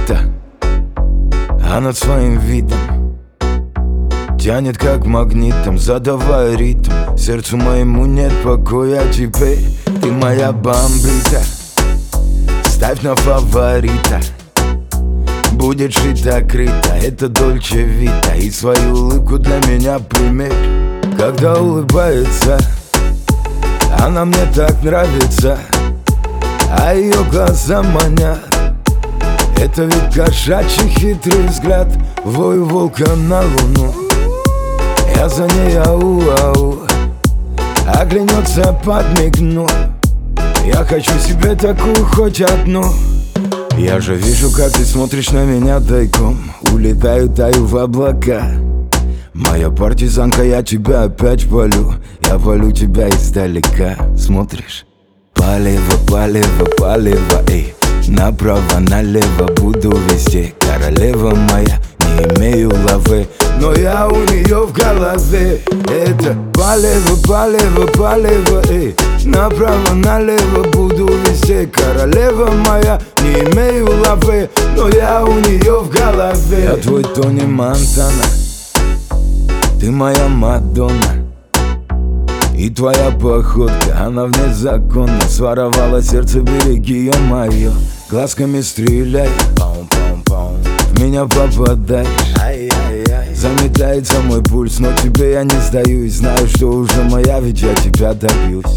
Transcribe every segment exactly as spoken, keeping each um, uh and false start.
бандита, а над своим видом тянет как магнитом, задавая ритм. Сердцу моему нет покоя теперь. Ты моя бомбита, ставь на фаворита. Будет шито-крыто, это Дольче Вита. И свою улыбку для меня примерь. Когда улыбается, она мне так нравится, а ее глаза манят. Это ведь кошачий хитрый взгляд, вой волка на луну. Я за ней ау-ау, оглянется, подмигну. Я хочу себе такую хоть одну. Я же вижу, как ты смотришь на меня тайком. Улетаю, таю в облака. Моя партизанка, я тебя опять палю. Я палю тебя издалека. Смотришь? Палево, палево, палево, эй. Направо, налево, буду везде. Королева моя, не имею лавы, но я у нее в голове. Это палево, палево, палево, эй. Направо, налево, буду везде. Королева моя, не имею лавы, но я у нее в голове. Я твой Тони Монтана, ты моя Мадонна. И твоя походка, она вне закона. Своровала сердце, береги ее мое. Глазками стреляй, в меня попадаешь. Заметается мой пульс, но тебе я не сдаюсь. Знаю, что уже моя, ведь я тебя добьюсь.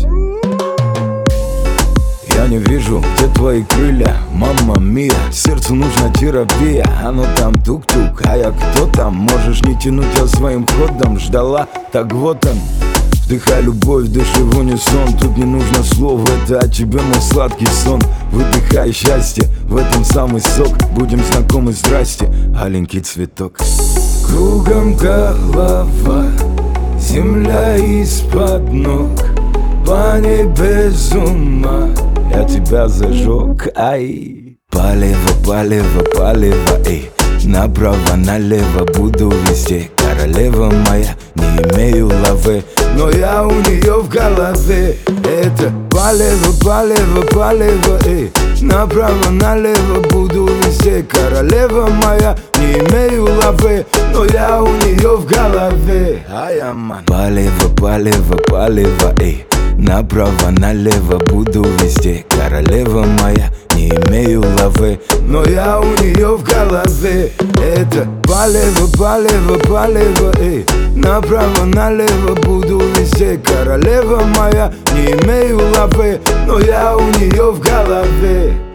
Я не вижу, где твои крылья, мамма мия. Сердцу нужна терапия, оно там тук-тук. А я кто там? Можешь не тянуть, я своим ходом ждала, так вот он. Вдыхай любовь, дыши в унисон. Тут не нужно слов, это от тебя мой сладкий сон. Выдыхай счастье, в этом самый сок. Будем знакомы, здрасте, аленький цветок. Кругом голова, земля из-под ног. По ней без ума, я тебя зажег, ай. Палево, палево, палево, эй. Направо, налево, буду везде. Королева моя, не имею лавы, но я у нее в голове. Это палево, палево, палево, эй. Направо, налево, буду везде. Королева моя, не имею лавы, но я у нее в голове. Палево, палево, палево, эй. Направо, налево, буду везде. Королева моя, не имею лавы, но я у нее в голове. Это палево, палево, палево, эй. Направо, налево, буду везде. Королева моя, не имею лавы, но я у нее в голове.